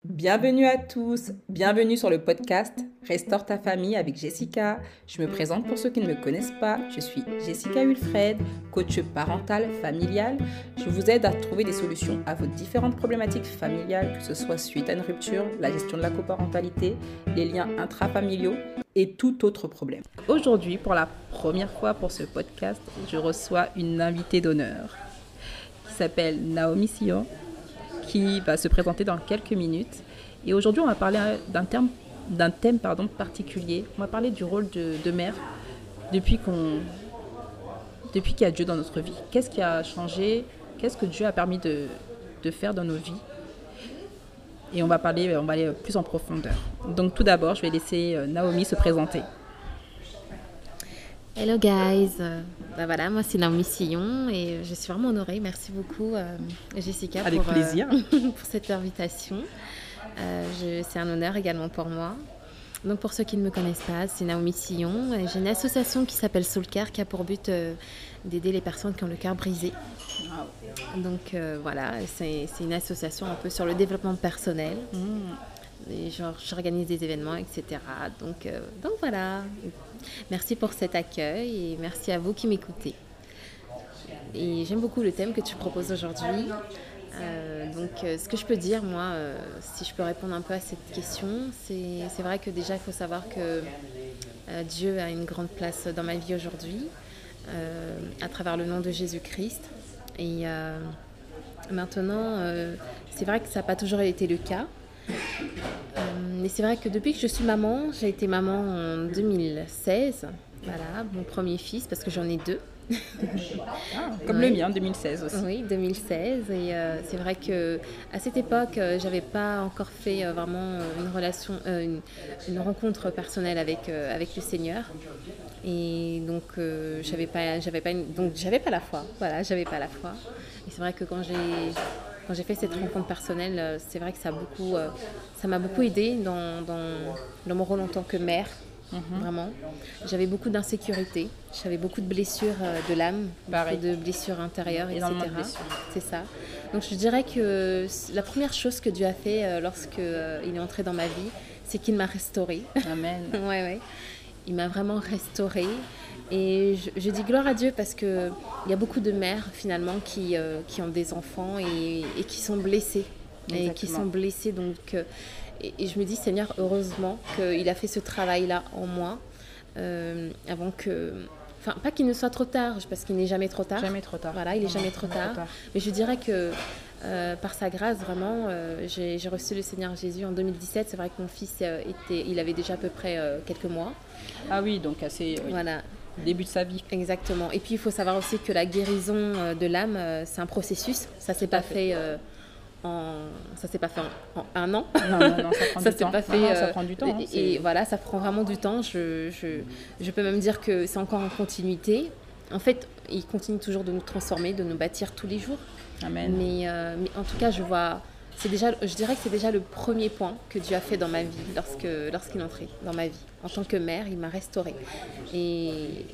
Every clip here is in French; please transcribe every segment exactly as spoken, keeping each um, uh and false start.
Bienvenue à tous, bienvenue sur le podcast Restaure ta famille avec Jessica. Je me présente pour ceux qui ne me connaissent pas, je suis Jessica Wilfred, coach parental familial. Je vous aide à trouver des solutions à vos différentes problématiques familiales, que ce soit suite à une rupture, la gestion de la coparentalité, les liens intrafamiliaux et tout autre problème. Aujourd'hui, pour la première fois pour ce podcast, je reçois une invitée d'honneur qui s'appelle Naomi Sion, qui va se présenter dans quelques minutes. Et aujourd'hui, on va parler d'un, terme, d'un thème pardon, particulier. On va parler du rôle de, de mère depuis, qu'on, depuis qu'il y a Dieu dans notre vie. Qu'est-ce qui a changé? Qu'est-ce que Dieu a permis de, de faire dans nos vies? Et on va, parler, on va aller plus en profondeur. Donc tout d'abord, je vais laisser Naomi se présenter. Hello guys, euh, bah voilà, moi c'est Naomi Sion et je suis vraiment honorée. Merci beaucoup euh, Jessica Avec pour, plaisir. Euh, pour cette invitation. Euh, je, c'est un honneur également pour moi. Donc pour ceux qui ne me connaissent pas, c'est Naomi Sion. Et j'ai une association qui s'appelle Soulcare qui a pour but euh, d'aider les personnes qui ont le cœur brisé. Wow. Donc euh, voilà, c'est, c'est une association un peu sur le développement personnel. Mmh. Et genre, j'organise des événements, et cetera. Donc, euh, donc voilà. Merci pour cet accueil et merci à vous qui m'écoutez. Et j'aime beaucoup le thème que tu proposes aujourd'hui. Euh, donc, euh, ce que je peux dire, moi, euh, si je peux répondre un peu à cette question, c'est, c'est vrai que déjà, il faut savoir que euh, Dieu a une grande place dans ma vie aujourd'hui, euh, à travers le nom de Jésus-Christ. Et euh, maintenant, euh, c'est vrai que ça n'a pas toujours été le cas. Mais c'est vrai que depuis que je suis maman, j'ai été maman en deux mille seize, voilà, mon premier fils, parce que j'en ai deux. Ah, comme oui. Le mien, deux mille seize aussi. Oui, deux mille seize. Et euh, c'est vrai qu'à cette époque, euh, j'avais pas encore fait euh, vraiment une relation, euh, une, une rencontre personnelle avec, euh, avec le Seigneur. Et donc, euh, j'avais pas, j'avais pas une, donc, j'avais pas la foi. Voilà, j'avais pas la foi. Et c'est vrai que quand j'ai... Quand j'ai fait cette rencontre personnelle, c'est vrai que ça, a beaucoup, euh, ça m'a beaucoup aidée dans, dans, dans mon rôle en tant que mère, mm-hmm. Vraiment. J'avais beaucoup d'insécurité, j'avais beaucoup de blessures euh, de l'âme, beaucoup de blessures intérieures, et cetera. C'est ça. Donc je dirais que la première chose que Dieu a fait euh, lorsqu'il euh, est entré dans ma vie, c'est qu'il m'a restaurée. Amen. ouais, ouais. Il m'a vraiment restaurée. Et je, je dis gloire à Dieu parce qu'il y a beaucoup de mères finalement qui, euh, qui ont des enfants et, et qui sont blessées. Exactement. Et qui sont blessées. Donc, euh, et, et je me dis, Seigneur, heureusement qu'il a fait ce travail-là en moi euh, avant que... Enfin, pas qu'il ne soit trop tard, parce qu'il n'est jamais trop tard. Jamais trop tard. Voilà, il n'est jamais trop tard. tard. Mais je dirais que euh, par sa grâce, vraiment, euh, j'ai, j'ai reçu le Seigneur Jésus en deux mille dix-sept. C'est vrai que mon fils, euh, était, il avait déjà à peu près euh, quelques mois. Ah oui, donc assez... Oui. Voilà. Début de sa vie. Exactement. Et puis, il faut savoir aussi que la guérison de l'âme, c'est un processus. Ça ne s'est pas fait, euh, en... ça s'est pas fait en, en un an. Non, non, non, ça prend ça du temps. Pas fait, non, non, euh... ça prend du temps. Hein, et, et voilà, ça prend vraiment du temps. Je, je, je peux même dire que c'est encore en continuité. En fait, il continue toujours de nous transformer, de nous bâtir tous les jours. Amen. Mais, euh, mais en tout cas, je vois... C'est déjà, je dirais que c'est déjà le premier point que Dieu a fait dans ma vie, lorsque, lorsqu'il est entré dans ma vie. En tant que mère, il m'a restaurée. Et,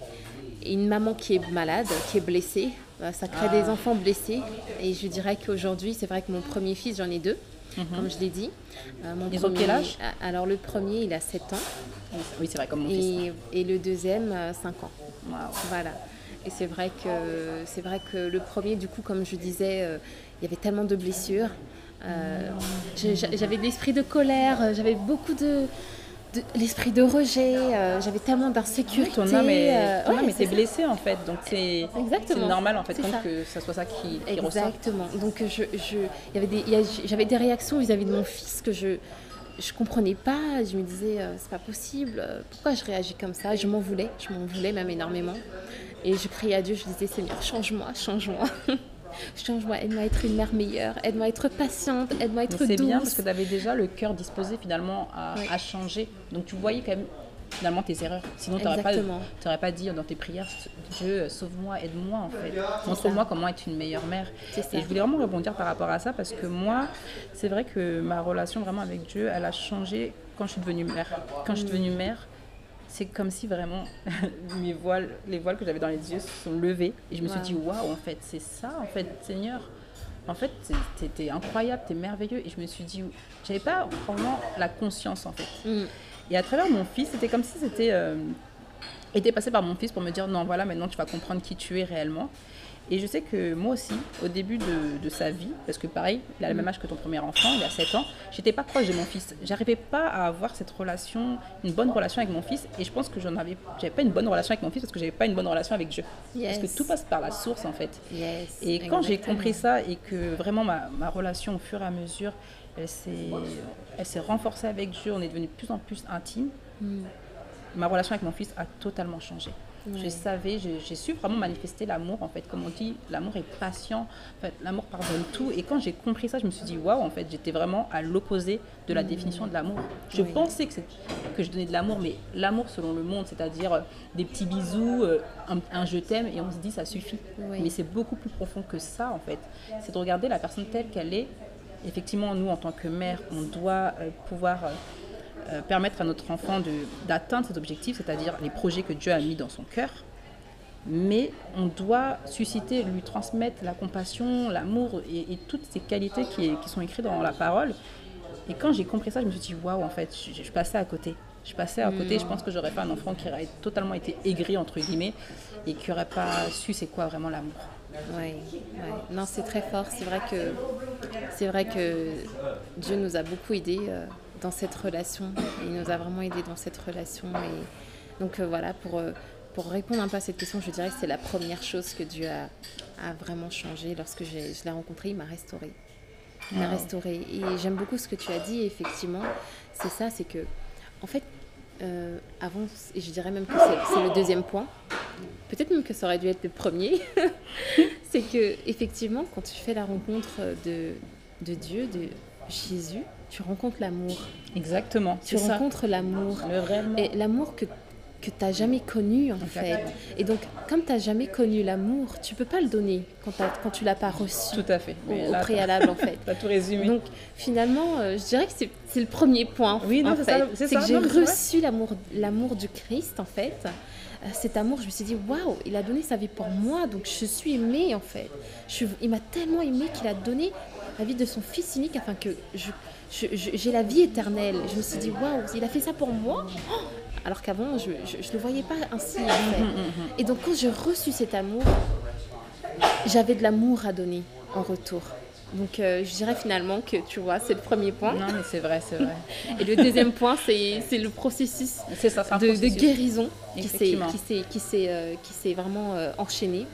et une maman qui est malade, qui est blessée, ça crée ah. des enfants blessés. Et je dirais qu'aujourd'hui, c'est vrai que mon premier fils, j'en ai deux, mm-hmm. comme je l'ai dit. Euh, mon Ils premier, ont quel âge? Alors le premier, il a sept ans. Oui, c'est vrai, comme mon et, fils. Et le deuxième, cinq ans. Wow. Voilà. Et c'est vrai, que, c'est vrai que le premier, du coup, comme je disais, euh, il y avait tellement de blessures. Euh, j'avais de l'esprit de colère, j'avais beaucoup de, de l'esprit de rejet, euh, j'avais tellement d'insécurité. Ton âme est, euh, ouais, était blessée en fait, donc c'est, c'est normal en fait ça. que ça soit ça qui, qui ressort. Exactement. Donc je, je, y avait des, y a, j'avais des réactions vis-à-vis de mon fils que je je comprenais pas. Je me disais euh, c'est pas possible. Pourquoi je réagis comme ça? Je m'en voulais, je m'en voulais même énormément. Et je criais à Dieu, je disais Seigneur, change-moi, change-moi. Change-moi, aide-moi à être une mère meilleure, aide-moi à être patiente, aide-moi à être Mais c'est douce. C'est bien parce que tu avais déjà le cœur disposé finalement à, oui. à changer. Donc tu voyais quand même finalement tes erreurs. Sinon tu n'aurais pas, pas dit dans tes prières, Dieu, sauve-moi, aide-moi en fait. Montre-moi comment être une meilleure mère. Et je voulais vraiment rebondir par rapport à ça parce que moi, c'est vrai que ma relation vraiment avec Dieu, elle a changé quand je suis devenue mère. Quand mmh. je suis devenue mère, c'est comme si vraiment mes voiles, les voiles que j'avais dans les yeux se sont levés et je me wow. suis dit waouh en fait c'est ça en fait Seigneur en fait, t'es incroyable, t'es merveilleux. Et je me suis dit, j'avais pas vraiment la conscience, en fait. Mm. Et à travers mon fils, c'était comme si c'était euh, était passé par mon fils pour me dire, non, voilà, maintenant tu vas comprendre qui tu es réellement. Et je sais que moi aussi, au début de, de sa vie, parce que pareil, il a le même âge que ton premier enfant, il a sept ans, j'étais pas proche de mon fils. J'arrivais pas à avoir cette relation, une bonne relation avec mon fils. Et je pense que j'en avais, j'avais pas une bonne relation avec mon fils parce que j'avais pas une bonne relation avec Dieu. Yes. Parce que tout passe par la source en fait. Yes. Et quand j'ai compris ça et que vraiment ma, ma relation au fur et à mesure, elle s'est, elle s'est renforcée avec Dieu, on est devenu de plus en plus intime, mm. ma relation avec mon fils a totalement changé. Ouais. Je savais, j'ai su vraiment manifester l'amour en fait, comme on dit, l'amour est patient, en fait, l'amour pardonne tout. Et quand j'ai compris ça, je me suis dit waouh, en fait, j'étais vraiment à l'opposé de la mmh. définition de l'amour. Je oui. pensais que, que je donnais de l'amour, mais l'amour selon le monde, c'est-à-dire euh, des petits bisous, euh, un, un je t'aime, et on se dit ça suffit. Oui. Mais c'est beaucoup plus profond que ça en fait. C'est de regarder la personne telle qu'elle est. Effectivement, nous en tant que mère, on doit euh, pouvoir euh, Euh, permettre à notre enfant de, d'atteindre cet objectif, c'est-à-dire les projets que Dieu a mis dans son cœur. Mais on doit susciter, lui transmettre la compassion, l'amour et, et toutes ces qualités qui, qui sont écrites dans la parole. Et quand j'ai compris ça, je me suis dit, waouh, en fait, je, je passais à côté. Je passais à côté, mmh. je pense que j'aurais fait un enfant qui aurait totalement été aigri, entre guillemets, et qui n'aurait pas su c'est quoi vraiment l'amour. Oui, ouais. Non, c'est très fort. C'est vrai que, c'est vrai que Dieu nous a beaucoup aidés euh, dans cette relation. Il nous a vraiment aidés dans cette relation. Et donc euh, voilà, pour, euh, pour répondre un peu à cette question, je dirais que c'est la première chose que Dieu a, a vraiment changé. Lorsque j'ai, je l'ai rencontré, il m'a restaurée. Il m'a wow. restaurée. Et j'aime beaucoup ce que tu as dit, effectivement. C'est ça, c'est que, en fait, euh, avant, et je dirais même que c'est, c'est le deuxième point, peut-être même que ça aurait dû être le premier, c'est que effectivement, quand tu fais la rencontre de, de Dieu, de Jésus, tu rencontres l'amour. Exactement. Tu rencontres ça. l'amour. Le vrai amour. Et l'amour que, que tu n'as jamais connu, en Exactement. fait. Et donc, comme tu n'as jamais connu l'amour, tu ne peux pas le donner quand, quand tu ne l'as pas reçu. Tout à fait. Au, au préalable, en fait. Tu as tout résumé. Donc, finalement, euh, je dirais que c'est, c'est le premier point. Oui, non, en c'est fait. ça. C'est, c'est ça. que j'ai non, reçu l'amour, l'amour du Christ, en fait. Cet amour, je me suis dit, waouh, il a donné sa vie pour moi, donc je suis aimée en fait. Je suis, il m'a tellement aimée qu'il a donné la vie de son fils unique afin que je, je, je, j'ai la vie éternelle. Je me suis dit, waouh, il a fait ça pour moi, oh, alors qu'avant, je ne le voyais pas ainsi en fait. Et donc, quand j'ai reçu cet amour, j'avais de l'amour à donner en retour. Donc, euh, je dirais finalement que, tu vois, c'est le premier point. Non, mais c'est vrai, c'est vrai. Et le deuxième point, c'est, c'est le processus, c'est ça, c'est de, processus. de guérison qui s'est, qui s'est, qui s'est, euh, qui s'est vraiment euh, enchaîné.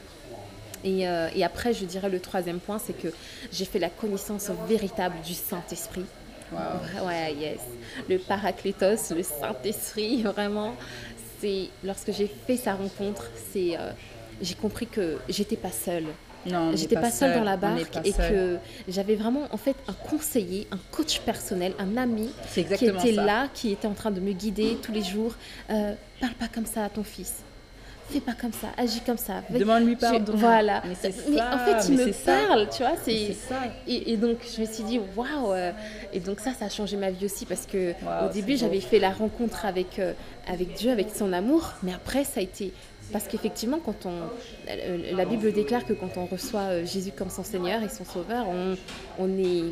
Et, euh, et après, je dirais le troisième point, c'est que j'ai fait la connaissance véritable du Saint-Esprit. Wow. Ouais, yes. Le Paraclétos, le Saint-Esprit, vraiment. C'est, lorsque j'ai fait sa rencontre, c'est, euh, j'ai compris que j'étais pas seule. Non, j'étais pas, pas seule dans la barque et seul. que j'avais vraiment en fait un conseiller, un coach personnel, un ami qui était ça. là, qui était en train de me guider tous les jours. Euh, parle pas comme ça à ton fils. Fais pas comme ça, agis comme ça. Demande-lui pardon. Je, voilà. Mais, c'est mais ça, en fait, il me parle, tu vois. C'est, c'est ça. Et, et donc, je me suis dit, waouh. Et donc, ça, ça a changé ma vie aussi parce que wow, au début, j'avais fait la rencontre avec, euh, avec Dieu, avec son amour. Mais après, ça a été. Parce qu'effectivement, quand on, la Bible déclare que quand on reçoit Jésus comme son Seigneur et son Sauveur, on, on, est,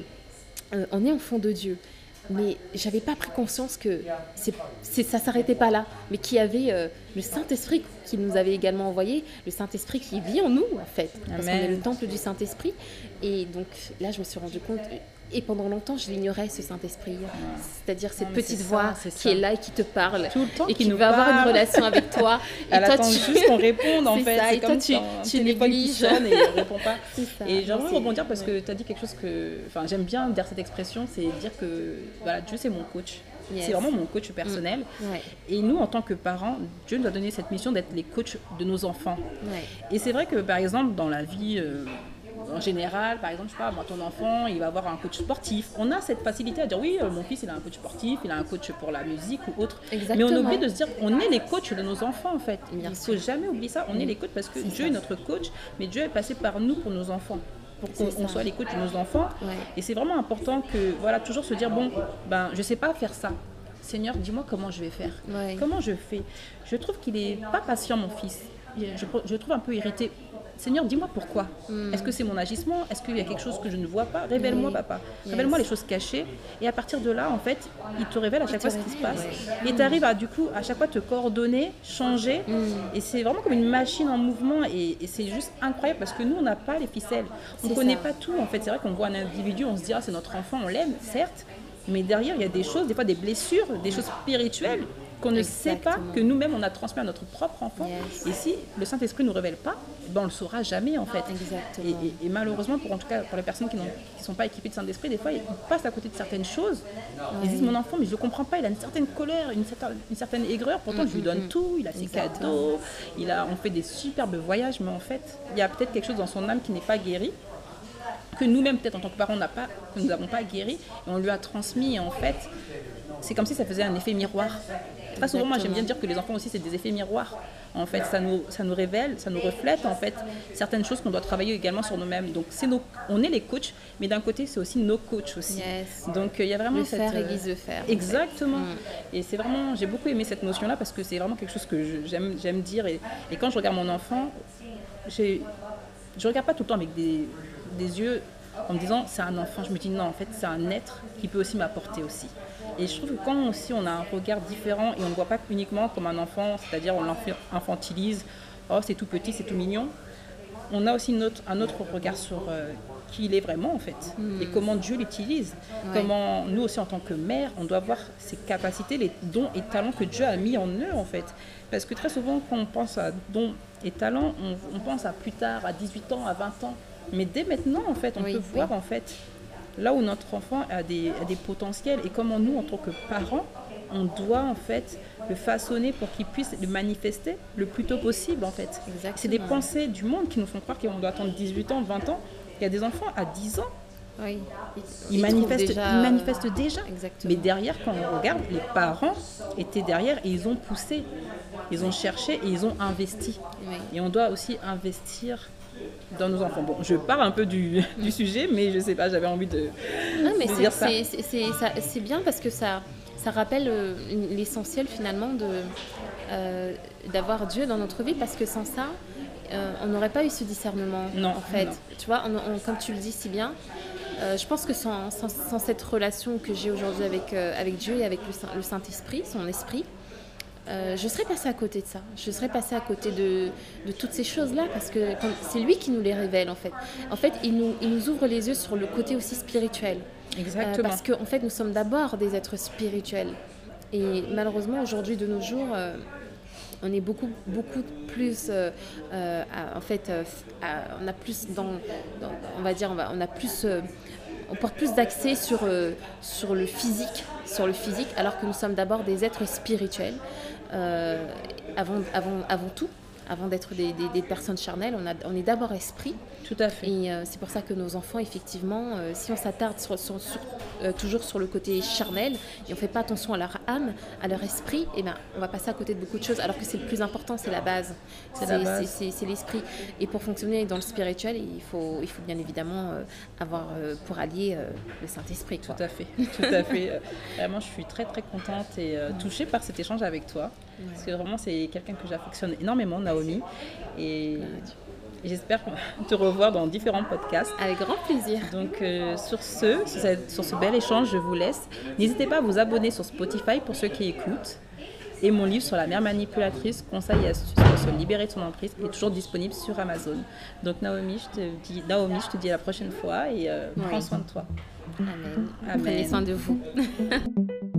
on est enfant de Dieu. Mais je n'avais pas pris conscience que c'est, c'est, ça ne s'arrêtait pas là, mais qu'il y avait euh, le Saint-Esprit qu'il nous avait également envoyé, le Saint-Esprit qui vit en nous, en fait, parce Amen. qu'on est le temple du Saint-Esprit. Et donc là, je me suis rendu compte... Et pendant longtemps, je l'ignorais, ce Saint-Esprit. Ouais. C'est-à-dire cette non, petite voix ça, qui ça. est là et qui te parle. Tout le temps et qui, qui veut parle. avoir une relation avec toi. Et Elle toi, attend tu... juste qu'on réponde, en c'est fait. Ça. C'est et comme toi, tu, tu négliges. Et il ne répond pas. C'est ça. Et j'aimerais non, rebondir parce ouais. que tu as dit quelque chose que... Enfin, j'aime bien dire cette expression, c'est dire que voilà, Dieu, c'est mon coach. Yes. C'est vraiment mon coach personnel. Mmh. Ouais. Et nous, en tant que parents, Dieu nous a donné cette mission d'être les coachs de nos enfants. Ouais. Et c'est vrai que, par exemple, dans la vie... Euh, en général, par exemple, je sais pas, moi, ton enfant, il va avoir un coach sportif. On a cette facilité à dire oui, mon fils, il a un coach sportif, il a un coach pour la musique ou autre. Exactement. Mais on oublie de se dire, on est les coachs de nos enfants, en fait. Bien il ne faut jamais oublier ça. On mmh. est les coachs parce que c'est Dieu ça. est notre coach, mais Dieu est passé par nous pour nos enfants. Pour qu'on on soit les coachs de nos enfants. Ouais. Et c'est vraiment important que, voilà, toujours se dire, bon, ben, je sais pas faire ça. Seigneur, dis-moi comment je vais faire. Ouais. Comment je fais. Je trouve qu'il est pas patient, mon fils. Je, je le trouve un peu irrité. Seigneur, dis-moi pourquoi. Mm. Est-ce que c'est mon agissement? Est-ce qu'il y a quelque chose que je ne vois pas? Révèle-moi, oui. papa. Yes. Révèle-moi les choses cachées. Et à partir de là, en fait, il te révèle à chaque fois ce qui se passe. Ouais. Et tu arrives à, du coup, à chaque fois te coordonner, changer. Mm. Et c'est vraiment comme une machine en mouvement. Et, et c'est juste incroyable parce que nous, on n'a pas les ficelles. On ne connaît pas tout. En fait, c'est vrai qu'on voit un individu, on se dit, ah, c'est notre enfant, on l'aime, certes. Mais derrière, il y a des choses, des fois des blessures, des choses spirituelles qu'on ne Exactement. sait pas, que nous-mêmes, on a transmis à notre propre enfant. Yes. Et si le Saint-Esprit ne nous révèle pas, ben on ne le saura jamais, en fait. Et, et, et malheureusement, pour, en tout cas, pour les personnes qui ne sont pas équipées de Saint-Esprit, des fois, ils passent à côté de certaines choses. Ouais. Ils disent, mon enfant, mais je ne le comprends pas, il a une certaine colère, une certaine, une certaine aigreur. Pourtant, mm-hmm. je lui donne tout, il a ses Exactement. cadeaux, il a, on fait des superbes voyages. Mais en fait, il y a peut-être quelque chose dans son âme qui n'est pas guéri, que nous-mêmes, peut-être, en tant que parents, n'a pas, que nous n'avons pas guéri. Et on lui a transmis, et en fait, c'est comme si ça faisait un effet miroir. Très souvent, moi, j'aime bien dire que les enfants aussi, c'est des effets miroirs. En fait, ça nous, ça nous révèle, ça nous reflète, en fait, certaines choses qu'on doit travailler également sur nous-mêmes. Donc, c'est nos, on est les coachs, mais d'un côté, c'est aussi nos coachs aussi. Yes. Donc, il euh, y a vraiment le cette... faire aiguise le faire. Exactement. En fait. Et c'est vraiment... J'ai beaucoup aimé cette notion-là parce que c'est vraiment quelque chose que je, j'aime, j'aime dire. Et, et quand je regarde mon enfant, j'ai, je ne regarde pas tout le temps avec des, des yeux en me disant, c'est un enfant. Je me dis, non, en fait, c'est un être qui peut aussi m'apporter aussi. Et je trouve que quand aussi on a un regard différent et on ne voit pas uniquement comme un enfant, c'est-à-dire on l'infantilise, oh c'est tout petit, c'est tout mignon, on a aussi notre, un autre regard sur euh, qui il est vraiment en fait, mmh. et comment Dieu l'utilise, ouais. comment nous aussi en tant que mère, on doit voir ses capacités, les dons et talents que Dieu a mis en eux en fait. Parce que très souvent quand on pense à dons et talents, on, on pense à plus tard, à dix-huit ans, à vingt ans, mais dès maintenant en fait, on oui, peut oui. voir en fait là où notre enfant a des, a des potentiels et comment nous, en tant que parents, on doit en fait le façonner pour qu'il puisse le manifester le plus tôt possible en fait. Exactement. C'est des pensées du monde qui nous font croire qu'on doit attendre dix-huit ans, vingt ans. Il y a des enfants à dix ans, oui. ils, ils, ils, manifestent, déjà... ils manifestent déjà. Exactement. Mais derrière, quand on regarde, les parents étaient derrière et ils ont poussé, ils ont cherché et ils ont investi. Oui. Et on doit aussi investir dans nos enfants. Bon, je pars un peu du, du sujet, mais je sais pas, j'avais envie de, non, mais de c'est, dire ça. C'est, c'est, c'est, ça. C'est bien parce que ça, ça rappelle euh, l'essentiel finalement de, euh, d'avoir Dieu dans notre vie, parce que sans ça, euh, on n'aurait pas eu ce discernement. Non, en fait. Non. Tu vois, on, on, comme tu le dis si bien, euh, je pense que sans, sans, sans cette relation que j'ai aujourd'hui avec, euh, avec Dieu et avec le, Saint, le Saint-Esprit, son esprit, Euh, je serais passée à côté de ça. Je serais passée à côté de, de toutes ces choses-là parce que c'est lui qui nous les révèle en fait. En fait, il nous, il nous ouvre les yeux sur le côté aussi spirituel. Exactement. Euh, parce qu'en fait, nous sommes d'abord des êtres spirituels. Et malheureusement, aujourd'hui, de nos jours, euh, on est beaucoup, beaucoup plus... Euh, euh, à, en fait, euh, à, on a plus dans... dans on va dire, on, va, on a plus... Euh, on porte plus d'accès sur, euh, sur le physique, sur le physique, alors que nous sommes d'abord des êtres spirituels. Euh, avant, avant, avant tout, avant d'être des, des, des personnes charnelles, on, a, on est d'abord esprit. Tout à fait. Et euh, c'est pour ça que nos enfants, effectivement, euh, si on s'attarde sur, sur, sur, euh, toujours sur le côté charnel et on ne fait pas attention à leur âme, à leur esprit, eh ben, on va passer à côté de beaucoup de choses, alors que c'est le plus important, c'est la base. C'est, c'est, la base. c'est, c'est, c'est l'esprit. Et pour fonctionner dans le spirituel, il faut, il faut bien évidemment euh, avoir euh, pour allier euh, le Saint-Esprit. Quoi. Tout à fait. Tout à fait. Euh, vraiment, je suis très, très contente et euh, touchée par cet échange avec toi. Ouais. Parce que vraiment, c'est quelqu'un que j'affectionne énormément, Naomi. Et... Ouais. Et j'espère te revoir dans différents podcasts. Avec grand plaisir. Donc euh, sur ce, sur, cette, sur ce bel échange, je vous laisse. N'hésitez pas à vous abonner sur Spotify pour ceux qui écoutent. Et mon livre sur la mère manipulatrice, conseils et astuces pour se libérer de son emprise, est toujours disponible sur Amazon. Donc Naomi, je te dis, Naomi, je te dis à la prochaine fois et euh, oui. Prends soin de toi. Amen. Amen. Prenez soin de vous.